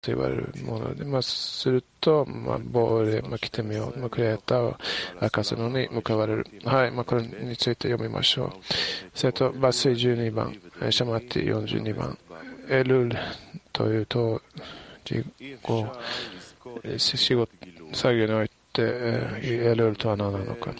言われるもので、すると、亡霊、来てみよう、クリエイターを明かすのに向われる。はい、これについて読みましょう。それと、抜粋12番、シャマティ42番、エルルという当時語、仕事、作業において、エルルとは何なのか。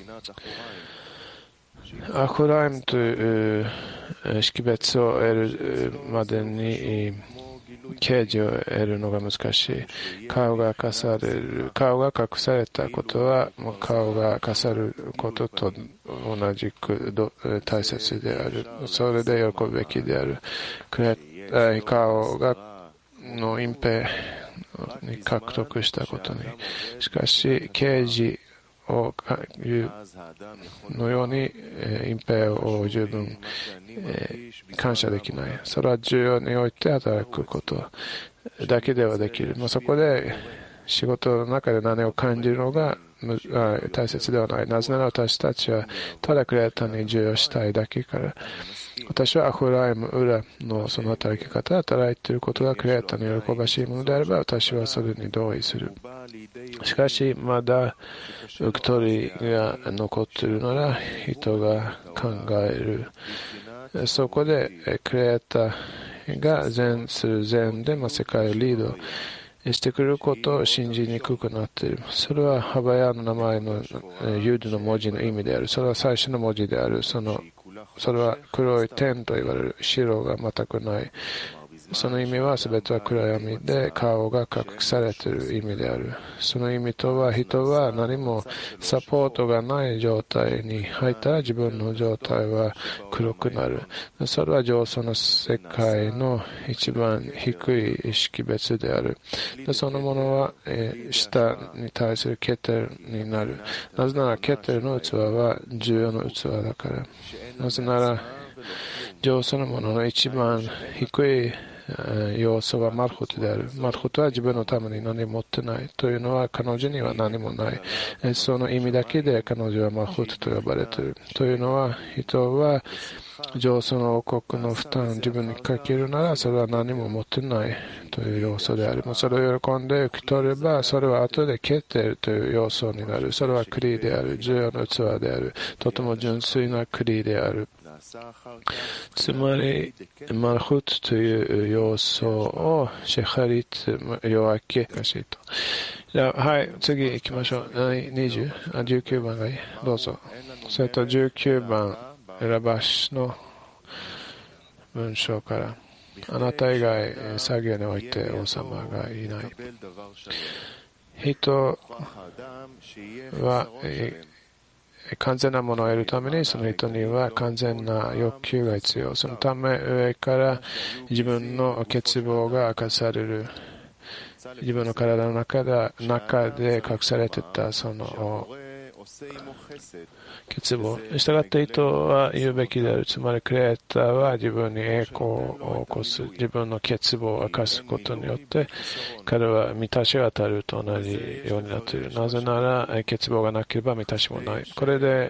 アフライムという識別を得るまでに啓示を得るのが難しい。顔が隠されたことは顔が隠されることと同じく大切である。それで喜ぶべきである。顔の隠蔽に獲得したことに。しかし啓示のように隠蔽を十分感謝できない。それは重要において働くことだけではできる。そこで仕事の中で何を感じるのが大切ではない。なぜなら私たちはただクリエイターに授与したいだけから。私はアフライム裏のその働き方、働いていることがクリエイターに喜ばしいものであれば私はそれに同意する。しかしまだ受け取りが残っているなら人が考える。そこでクリエイターが善する善で世界をリードしてくることを信じにくくなっている。それはハバヤの名前のユードの文字の意味である。それは最初の文字である。それは黒い点と言われる。白が全くない。その意味は全ては暗闇で顔が隠されている意味である。その意味とは人は何もサポートがない状態に入ったら自分の状態は黒くなる。それは上層の世界の一番低い識別である。そのものは下に対するケテルになる。なぜならケテルの器は重要な器だから。なぜなら上層のものの一番低い要素はマルホトである。マルホトは自分のために何も持ってないというのは彼女には何もない。その意味だけで彼女はマルホトと呼ばれている。というのは人は上層の王国の負担を自分にかけるならそれは何も持ってないという要素である。それを喜んで受け取ればそれは後で決定という要素になる。それはクリである。重要な器である。とても純粋なクリである。つまりマルホトという要素をシェハリツ夜明けらしいと。じゃあはい次行きましょう。19番がいい。どうぞ。それと19番ラバシの文章からあなた以外作業において王様がいない。人は完全なものを得るためにその人には完全な欲求が必要。そのため上から自分の欠乏が明かされる。自分の体の中で隠されていたその欠乏。したがって人は言うべきである。つまりクリエイターは自分に栄光を起こす。自分の欠乏を明かすことによって彼は満たしが当たると同じようになっている。なぜなら欠乏がなければ満たしもない。これで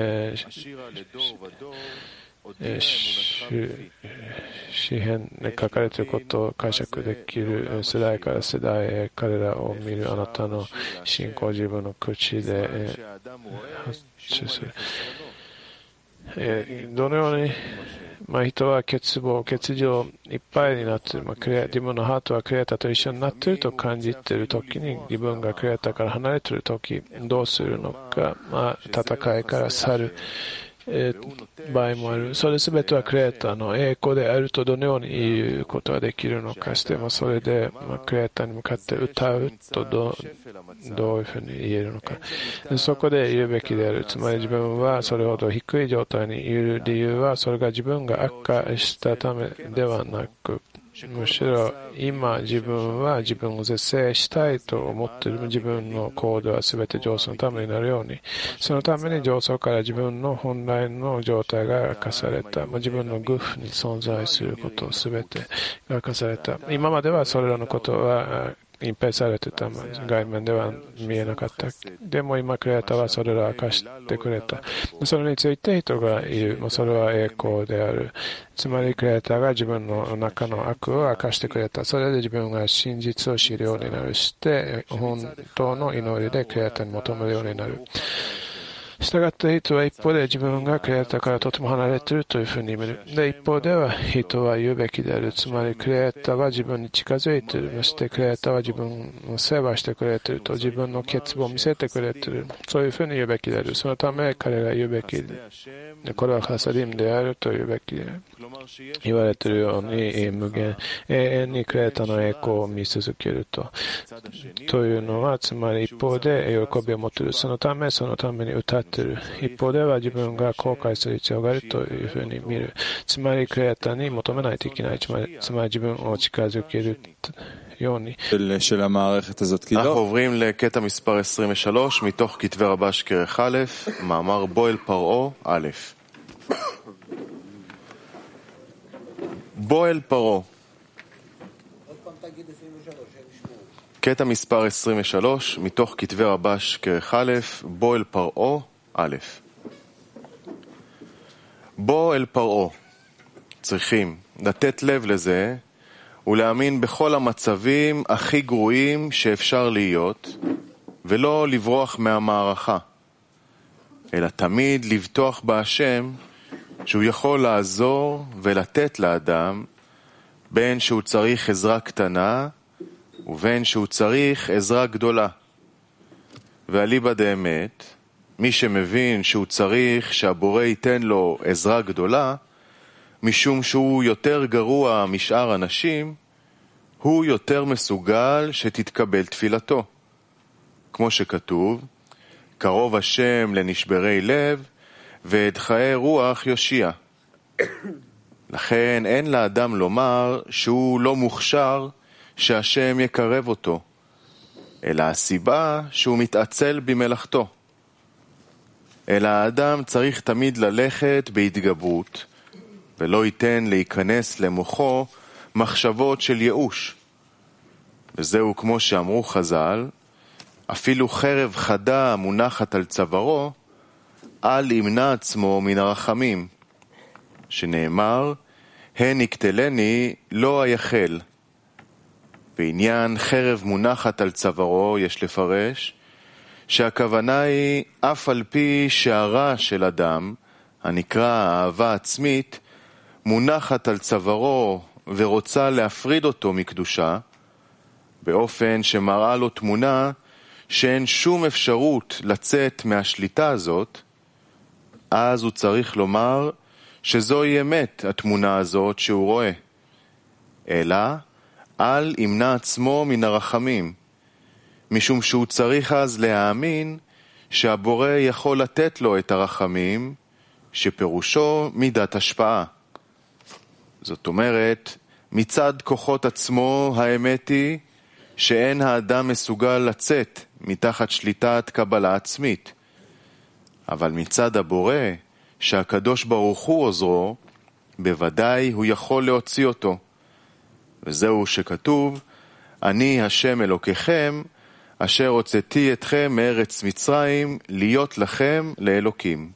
詩編で書かれていることを解釈できる。世代から世代へ彼らを見るあなたの信仰を自分の口で発注する。どのように人は欠如いっぱいになっている。自分のハートはクリエイターと一緒になっていると感じているときに自分がクリエイターから離れているときどうするのか、戦いから去る場合もある。それすべてはクリエイターの栄光であるとどのように言うことができるのかしてもそれでクリエイターに向かって歌うとどういうふうに言えるのか。そこで言うべきである。つまり自分はそれほど低い状態にいる理由はそれが自分が悪化したためではなくむしろ今自分は自分を是正したいと思っている。自分の行動は全て上層のためになるようにそのために上層から自分の本来の状態が明かされた。自分のグフに存在すること全てが明かされた。今まではそれらのことは隠蔽されてた外面では見えなかった。でも今クリエイターはそれらを明かしてくれた。それについて人がいる。それは栄光である。つまりクリエイターが自分の中の悪を明かしてくれた。それで自分が真実を知るようになる。して本当の祈りでクリエイターに求めるようになる。したがって人は一方で自分がクリエイターからとても離れているというふうに見る。で、一方では人は言うべきである。つまりクリエイターは自分に近づいている。そしてクリエイターは自分を世話してくれていると自分の欠乏を見せてくれている。そういうふうに言うべきである。そのため彼が言うべきで、これはハサディムであると言うべきで言われているように無限、永遠にクリエイターの栄光を見続けると。というのは、つまり一方で喜びを持っている。そのために歌っている。一方では自分が後悔する必要があるというふうに見る。つまりクリエイターに求めないといけない。つまり自分を近づけるように。 אנחנו עוברים לקטע מספר 23 מתוך כתבי רבש כרך א', מאמר בו אל פרעה א'. בו אל פרעה. קטע מספר 23 מתוך כתבי רבש כרך א', בו אל פרעה א'. בו אל פרעה. צריכים לתת לב לזה ולהאמין בכל המצבים הכי גרועים שאפשר להיות, ולא לברוח מהמערכה, אלא תמיד לבטוח בהשם שהוא יכול לעזור ולתת לאדם, בין שהוא צריך עזרה קטנה ובין שהוא צריך עזרה גדולה. ואליבא דאמת, מי שמבין שהוא צריך שהבורא ייתן לו עזרה גדולה, משום שהוא יותר גרוע משאר אנשים, הוא יותר מסוגל שתתקבל תפילתו. כמו שכתוב, קרוב השם לנשברי לב, ודחאי רוח יושיע. לכן אין לאדם לומר שהוא לא מוכשר שהשם יקרב אותו, אלא הסיבה שהוא מתעצל במלאכתו. אלא האדם צריך תמיד ללכת בהתגברות, ולא ייתן להיכנס למוחו מחשבות של ייאוש. וזהו כמו שאמרו חז"ל, אפילו חרב חדה המונחת על צווארו, אל ימנע עצמו מן הרחמים, שנאמר, הן יקטלני לא היחל. בעניין חרב מונחת על צווארו יש לפרש, שהכוונה היא אף על פי שהרע של אדם, הנקרא האהבה עצמית, מונחת על צווארו ורוצה להפריד אותו מקדושה, באופן שמראה לו תמונה שאין שום אפשרות לצאת מהשליטה הזאת, אז הוא צריך לומר שזוהי אמת התמונה הזאת שהוא רואה. אלא אל ימנע עצמו מן הרחמים, משום שהוא צריך אז להאמין שהבורא יכול לתת לו את הרחמים, שפירושו מידת השפעה. זאת אומרת, מצד כוחות עצמו האמת היא שאין האדם מסוגל לצאת מתחת שליטת קבלה עצמית. אבל מצד הבורא, שהקדוש ברוך הוא עוזרו, בוודאי הוא יכול להוציא אותו. וזהו שכתוב, אני השם אלוקיכם, אשר הוצאתי אתכם מארץ מצרים, להיות לכם לאלוקים.